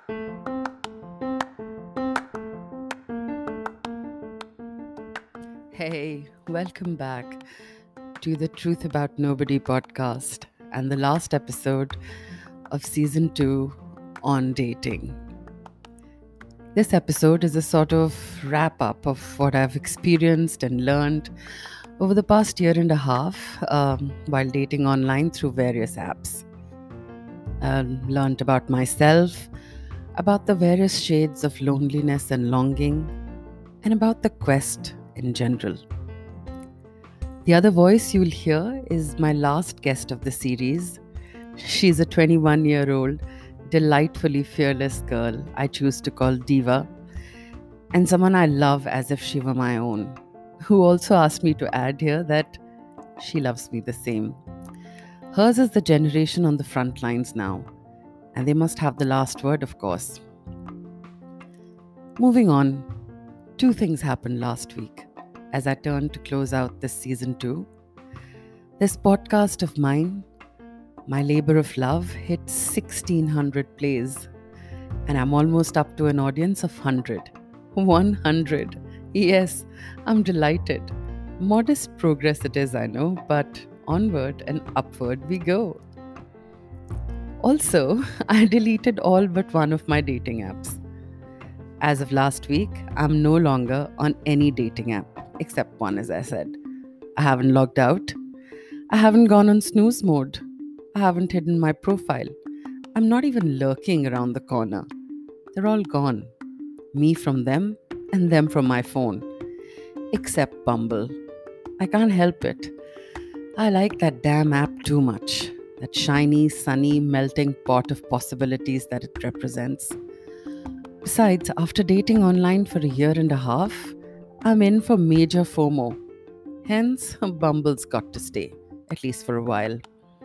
Hey, welcome back to the Truth About Nobody podcast and the last episode of season 2 on dating. This episode is a sort of wrap up of what I've experienced and learned over the past year and a half while dating online through various apps. I learned about myself, about the various shades of loneliness and longing, and about the quest in general. The other voice you'll hear is my last guest of the series. She's a 21-year-old, delightfully fearless girl I choose to call Diva, and someone I love as if she were my own, who also asked me to add here that she loves me the same. Hers is the generation on the front lines now, and they must have the last word, of course. Moving on, two things happened last week as I turned to close out this season 2. This podcast of mine, My Labor of Love, hit 1600 plays, and I'm almost up to an audience of 100. 100. Yes, I'm delighted. Modest progress it is, I know, but onward and upward we go. Also, I deleted all but one of my dating apps. As of last week, I'm no longer on any dating app, except one, as I said. I haven't logged out. I haven't gone on snooze mode. I haven't hidden my profile. I'm not even lurking around the corner. They're all gone. Me from them and them from my phone. Except Bumble. I can't help it. I like that damn app too much. That shiny, sunny, melting pot of possibilities that it represents. Besides, after dating online for a year and a half, I'm in for major FOMO. Hence, Bumble's got to stay, at least for a while.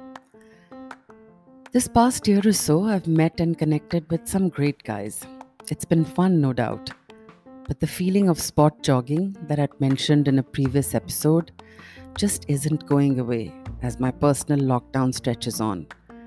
This past year or so, I've met and connected with some great guys. It's been fun, no doubt. But the feeling of spot jogging that I'd mentioned in a previous episode just isn't going away as my personal lockdown stretches on.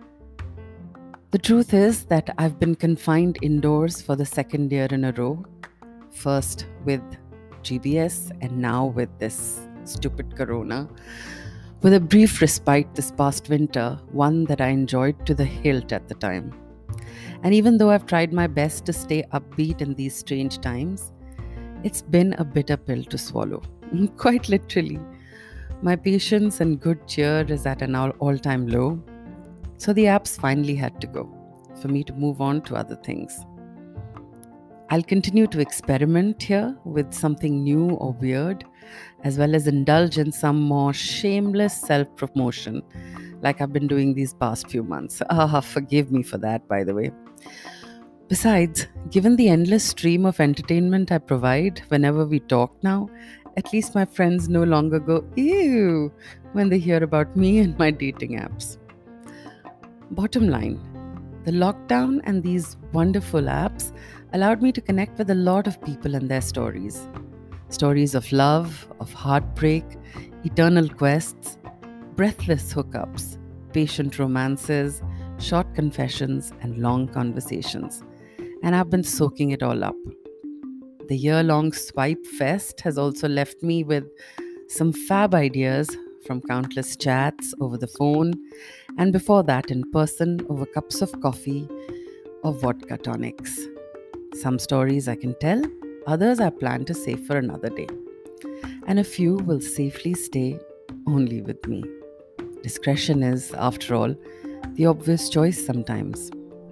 The truth is that I've been confined indoors for the second year in a row. First with GBS and now with this stupid corona. With a brief respite this past winter, one that I enjoyed to the hilt at the time. And even though I've tried my best to stay upbeat in these strange times, it's been a bitter pill to swallow. Quite literally. My patience and good cheer is at an all-time low. So the apps finally had to go for me to move on to other things. I'll continue to experiment here with something new or weird, as well as indulge in some more shameless self-promotion like I've been doing these past few months. Forgive me for that, by the way. Besides, given the endless stream of entertainment I provide whenever we talk now, at least my friends no longer go, ew, when they hear about me and my dating apps. Bottom line, the lockdown and these wonderful apps allowed me to connect with a lot of people and their stories. Stories of love, of heartbreak, eternal quests, breathless hookups, patient romances, short confessions, and long conversations. And I've been soaking it all up. The year-long swipe fest has also left me with some fab ideas from countless chats over the phone, and before that in person over cups of coffee or vodka tonics. Some stories I can tell, others I plan to save for another day. And a few will safely stay only with me. Discretion is, after all, the obvious choice sometimes.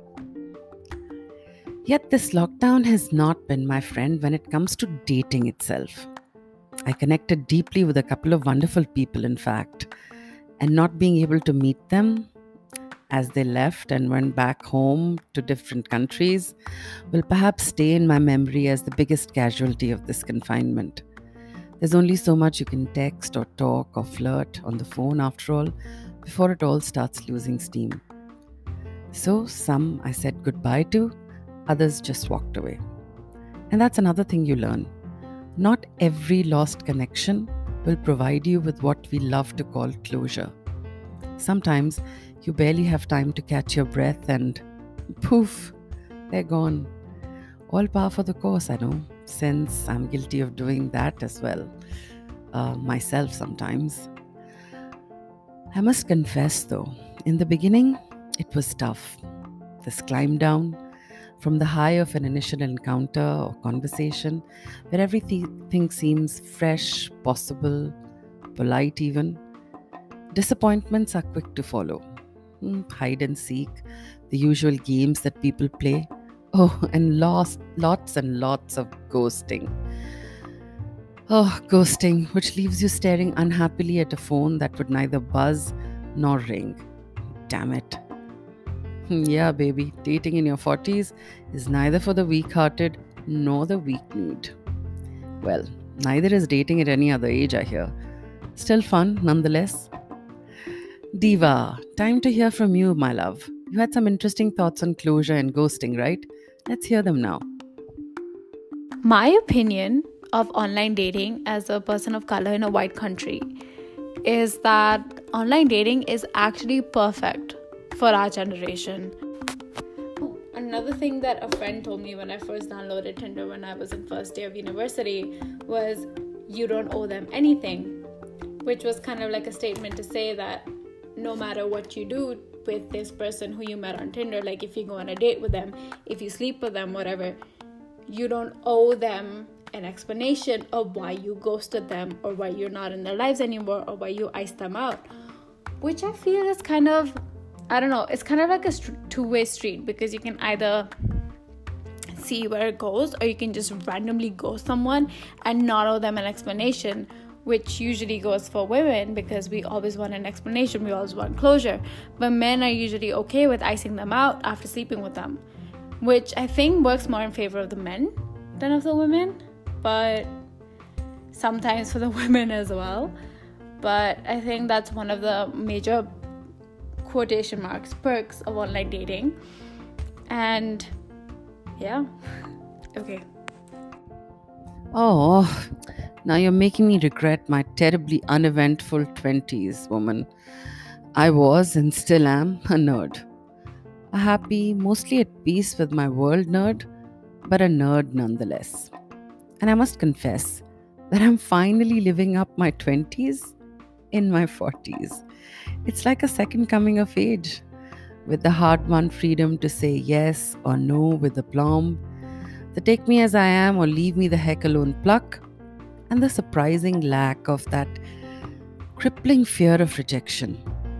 Yet this lockdown has not been my friend when it comes to dating itself. I connected deeply with a couple of wonderful people, in fact, and not being able to meet them as they left and went back home to different countries will perhaps stay in my memory as the biggest casualty of this confinement. There's only so much you can text or talk or flirt on the phone, after all, before it all starts losing steam. So some I said goodbye to, others just walked away. And that's another thing you learn. Not every lost connection will provide you with what we love to call closure. Sometimes you barely have time to catch your breath and poof, they're gone. All par for the course, I know, since I'm guilty of doing that as well, myself sometimes. I must confess though, in the beginning, it was tough. This climb down from the high of an initial encounter or conversation where everything seems fresh, possible, polite even. Disappointments are quick to follow. Hide and seek, the usual games that people play. Oh, and lots and lots of ghosting. Oh, ghosting, which leaves you staring unhappily at a phone that would neither buzz nor ring. Damn it. Yeah, baby, dating in your 40s is neither for the weak hearted nor the weak kneed. Well, neither is dating at any other age, I hear. Still fun, nonetheless. Diva, time to hear from you, my love. You had some interesting thoughts on closure and ghosting, right? Let's hear them now. My opinion of online dating as a person of color in a white country is that online dating is actually perfect for our generation. Another thing that a friend told me when I first downloaded Tinder when I was in first day of university was, you don't owe them anything, which was kind of like a statement to say that no matter what you do with this person who you met on Tinder, like if you go on a date with them, if you sleep with them, whatever, you don't owe them an explanation of why you ghosted them or why you're not in their lives anymore or why you iced them out, which I feel is kind of, I don't know, it's kind of like a two-way street, because you can either see where it goes or you can just randomly ghost someone and not owe them an explanation, which usually goes for women because we always want an explanation, we always want closure. But men are usually okay with icing them out after sleeping with them, which I think works more in favor of the men than of the women, but sometimes for the women as well. But I think that's one of the major quotation marks perks of online dating. And yeah, okay. Oh, now you're making me regret my terribly uneventful 20s, woman. I was and still am a nerd. A happy, mostly at peace with my world nerd, but a nerd nonetheless. And I must confess that I'm finally living up my 20s in my 40s. It's like a second coming of age, with the hard-won freedom to say yes or no with aplomb, the take me as I am or leave me the heck alone pluck, and the surprising lack of that crippling fear of rejection.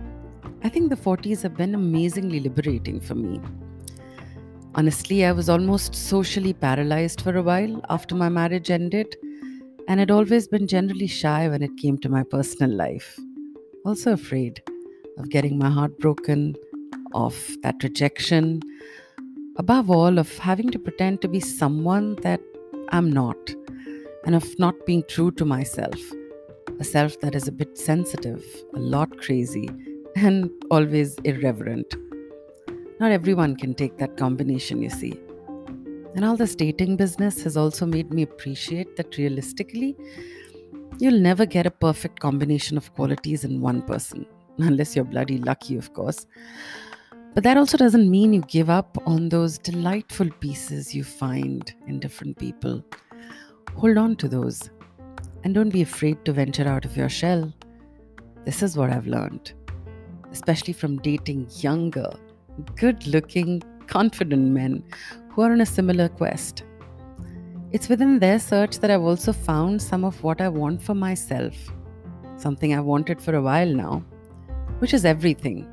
I think the 40s have been amazingly liberating for me. Honestly, I was almost socially paralyzed for a while after my marriage ended, and had always been generally shy when it came to my personal life. Also afraid of getting my heart broken, of that rejection, above all, of having to pretend to be someone that I'm not, and of not being true to myself, a self that is a bit sensitive, a lot crazy, and always irreverent. Not everyone can take that combination, you see. And all this dating business has also made me appreciate that realistically, you'll never get a perfect combination of qualities in one person, unless you're bloody lucky, of course. But that also doesn't mean you give up on those delightful pieces you find in different people. Hold on to those, and don't be afraid to venture out of your shell. This is what I've learned, especially from dating younger, good-looking, confident men who are on a similar quest. It's within their search that I've also found some of what I want for myself, something I've wanted for a while now, which is everything.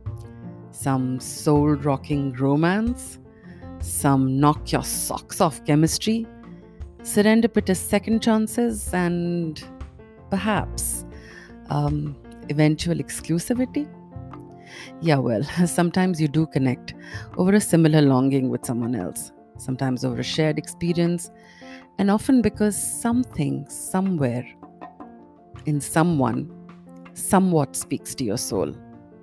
Some soul-rocking romance, some knock your socks off chemistry, serendipitous second chances, and perhaps eventual exclusivity. Yeah, well, sometimes you do connect over a similar longing with someone else, sometimes over a shared experience, and often because something, somewhere, in someone, somewhat speaks to your soul.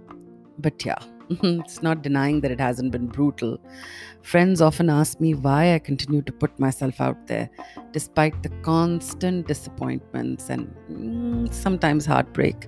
But yeah, it's not denying that it hasn't been brutal. Friends often ask me why I continue to put myself out there, despite the constant disappointments and sometimes heartbreak.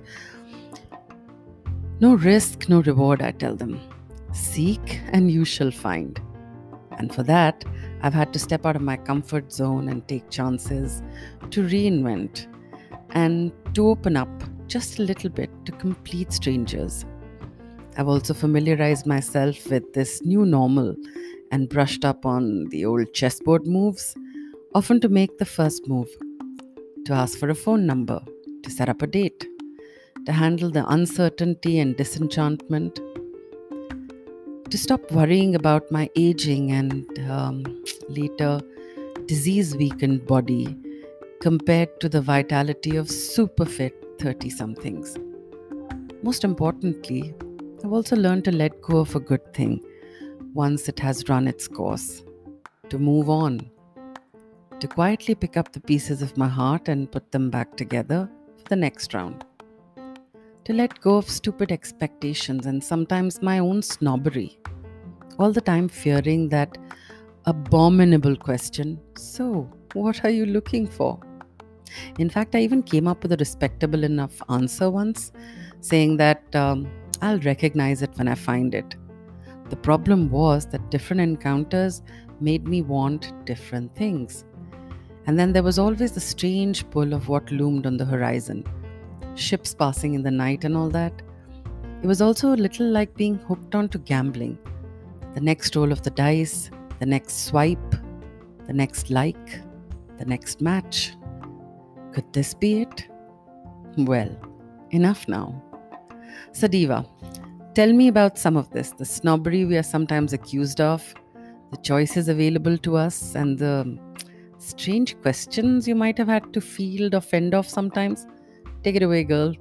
No risk, no reward, I tell them. Seek and you shall find. And for that, I've had to step out of my comfort zone and take chances, to reinvent, and to open up just a little bit to complete strangers. I've also familiarized myself with this new normal and brushed up on the old chessboard moves, often to make the first move, to ask for a phone number, to set up a date, to handle the uncertainty and disenchantment, to stop worrying about my aging and later disease weakened body compared to the vitality of super fit 30 somethings. Most importantly, I've also learned to let go of a good thing once it has run its course, to move on, to quietly pick up the pieces of my heart and put them back together for the next round, to let go of stupid expectations and sometimes my own snobbery, all the time fearing that abominable question, so what are you looking for? In fact, I even came up with a respectable enough answer once, saying that I'll recognize it when I find it. The problem was that different encounters made me want different things. And then there was always the strange pull of what loomed on the horizon, ships passing in the night and all that. It was also a little like being hooked onto gambling. The next roll of the dice, the next swipe, the next like, the next match. Could this be it? Well, enough now. Sadiva, tell me about some of this, the snobbery we are sometimes accused of, the choices available to us, and the strange questions you might have had to field or fend off sometimes. Take it away, girl.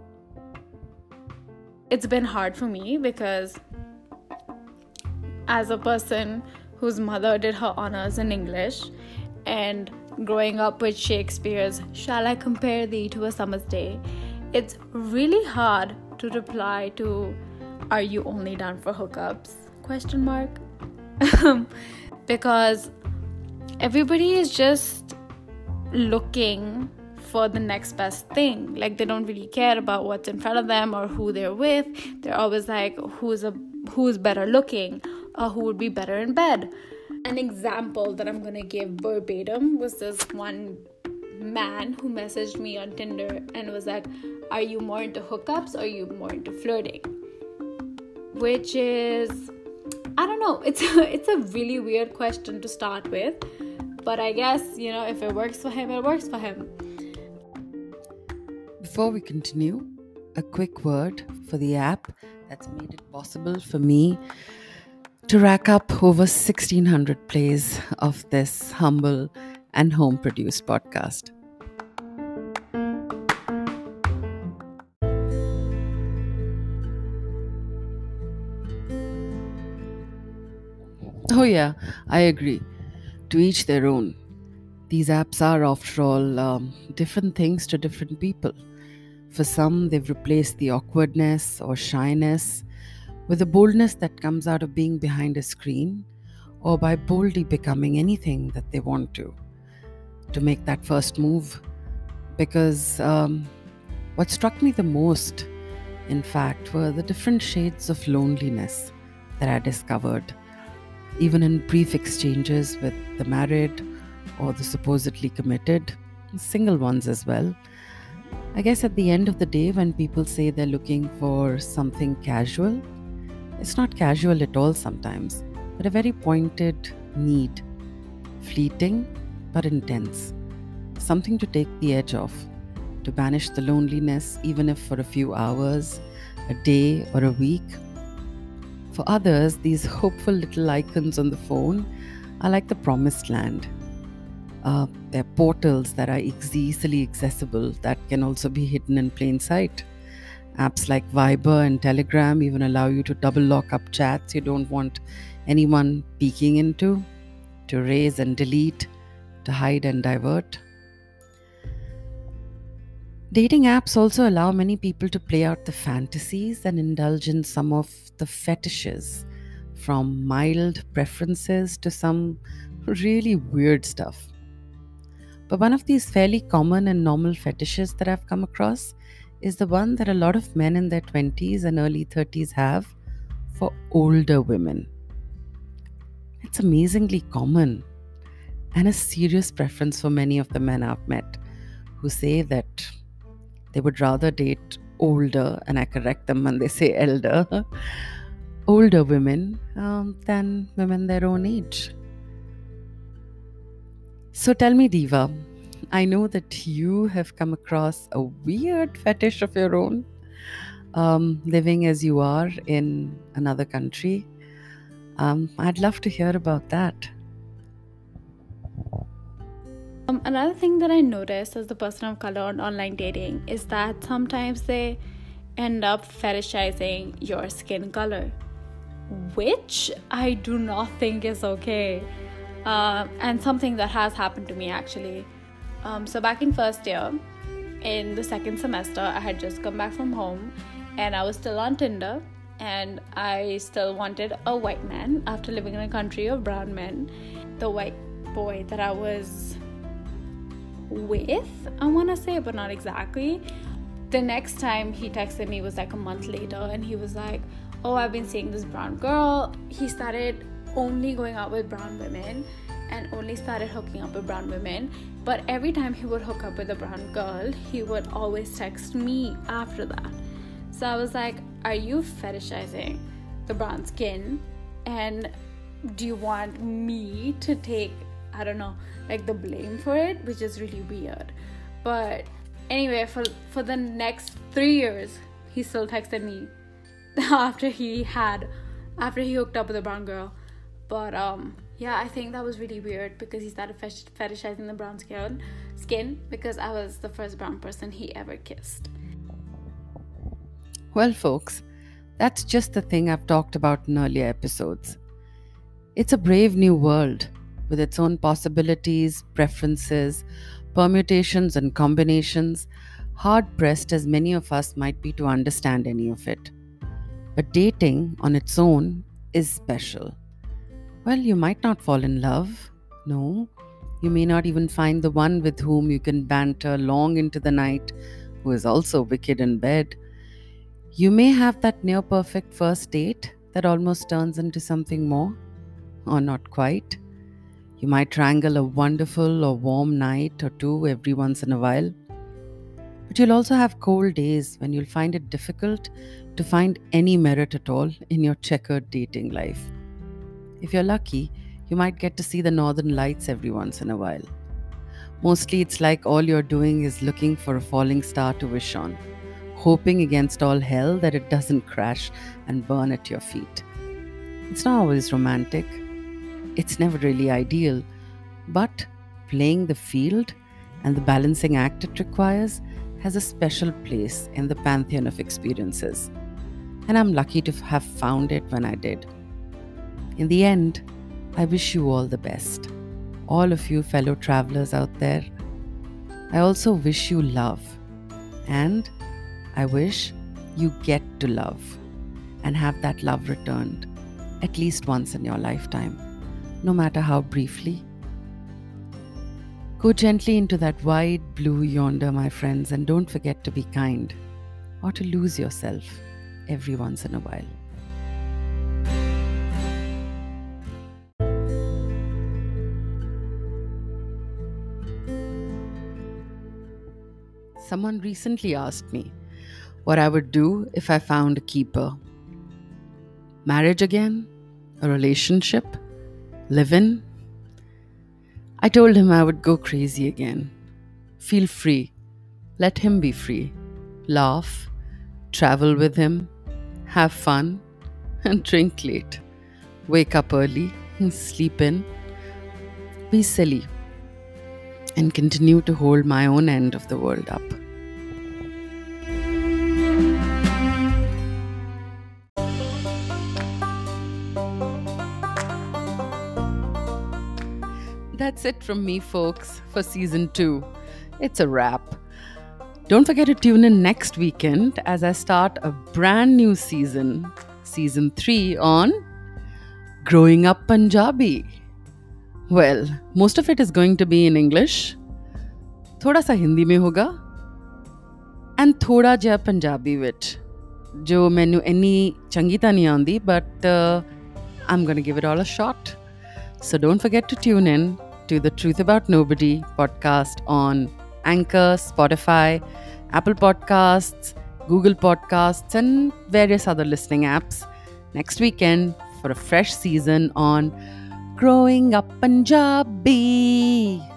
It's been hard for me because as a person whose mother did her honors in English and growing up with Shakespeare's "Shall I compare thee to a summer's day," it's really hard to reply to "Are you only down for hookups?" ? Because everybody is just looking for the next best thing. Like, they don't really care about what's in front of them or who they're with. They're always like, who's better looking or who would be better in bed. An example that I'm gonna give verbatim was this one man who messaged me on Tinder and was like, are you more into hookups or are you more into flirting? Which is, I don't know, it's a really weird question to start with, but I guess, if it works for him, it works for him. Before we continue, a quick word for the app that's made it possible for me to rack up over 1,600 plays of this humble and home-produced podcast. Oh yeah, I agree. To each their own. These apps are, after all, different things to different people. For some, they've replaced the awkwardness or shyness with the boldness that comes out of being behind a screen, or by boldly becoming anything that they want to make that first move. Because what struck me the most, in fact, were the different shades of loneliness that I discovered, even in brief exchanges with the married or the supposedly committed, single ones as well. I guess at the end of the day, when people say they're looking for something casual, it's not casual at all sometimes, but a very pointed need, fleeting but intense, something to take the edge off, to banish the loneliness, even if for a few hours, a day, or a week. For others, these hopeful little icons on the phone are like the promised land. They're portals that are easily accessible, that can also be hidden in plain sight. Apps like Viber and Telegram even allow you to double lock up chats you don't want anyone peeking into, to raise and delete, to hide and divert. Dating apps also allow many people to play out the fantasies and indulge in some of the fetishes, from mild preferences to some really weird stuff. But one of these fairly common and normal fetishes that I've come across is the one that a lot of men in their 20s and early 30s have for older women. It's amazingly common and a serious preference for many of the men I've met who say that they would rather date older, and I correct them when they say elder, older women than women their own age. So tell me, Diva, I know that you have come across a weird fetish of your own, living as you are in another country. I'd love to hear about that. Another thing that I noticed as the person of color on online dating is that sometimes they end up fetishizing your skin color, which I do not think is okay. And something that has happened to me actually. So back in first year, in the second semester, I had just come back from home and I was still on Tinder, and I still wanted a white man after living in a country of brown men. The white boy that I was with, I want to say, but not exactly. The next time he texted me was like a month later, and he was like, oh, I've been seeing this brown girl. He started only going out with brown women and only started hooking up with brown women. But every time he would hook up with a brown girl, he would always text me after that. So I was like, are you fetishizing the brown skin? And do you want me to take, I don't know, like the blame for it? Which is really weird. But anyway, for the next 3 years, he still texted me after he hooked up with a brown girl. But yeah, I think that was really weird because he started fetishizing the brown skin because I was the first brown person he ever kissed. Well, folks, that's just the thing I've talked about in earlier episodes. It's a brave new world with its own possibilities, preferences, permutations, and combinations, hard pressed as many of us might be to understand any of it. But dating on its own is special. Well, you might not fall in love. No, you may not even find the one with whom you can banter long into the night, who is also wicked in bed. You may have that near perfect first date that almost turns into something more, or not quite. You might wrangle a wonderful or warm night or two every once in a while. But you'll also have cold days when you'll find it difficult to find any merit at all in your checkered dating life. If you're lucky, you might get to see the northern lights every once in a while. Mostly it's like all you're doing is looking for a falling star to wish on, hoping against all hell that it doesn't crash and burn at your feet. It's not always romantic. It's never really ideal. But playing the field and the balancing act it requires has a special place in the pantheon of experiences. And I'm lucky to have found it when I did. In the end, I wish you all the best. All of you fellow travelers out there. I also wish you love. And I wish you get to love and have that love returned at least once in your lifetime, no matter how briefly. Go gently into that wide blue yonder, my friends, and don't forget to be kind or to lose yourself every once in a while. Someone recently asked me what I would do if I found a keeper. Marriage again? A relationship? Live-in? I told him I would go crazy again. Feel free. Let him be free. Laugh. Travel with him. Have fun. And drink late. Wake up early. And sleep in. Be silly. And continue to hold my own end of the world up. That's it from me, folks, for season 2. It's a wrap. Don't forget to tune in next weekend as I start a brand new season 3 on Growing Up Punjabi. Well, most of it is going to be in English. Thoda sa Hindi mein hoga. And thoda ja Punjabi ਵਿੱਚ जो ਮੈਨੂੰ ਇੰਨੀ ਚੰਗੀ ਤਾਂ ਨਹੀਂ ਆਉਂਦੀ, but I'm going to give it all a shot. So don't forget to tune in to the Truth About Nobody podcast on Anchor, Spotify, Apple Podcasts, Google Podcasts, and various other listening apps next weekend for a fresh season on Growing Up Punjabi.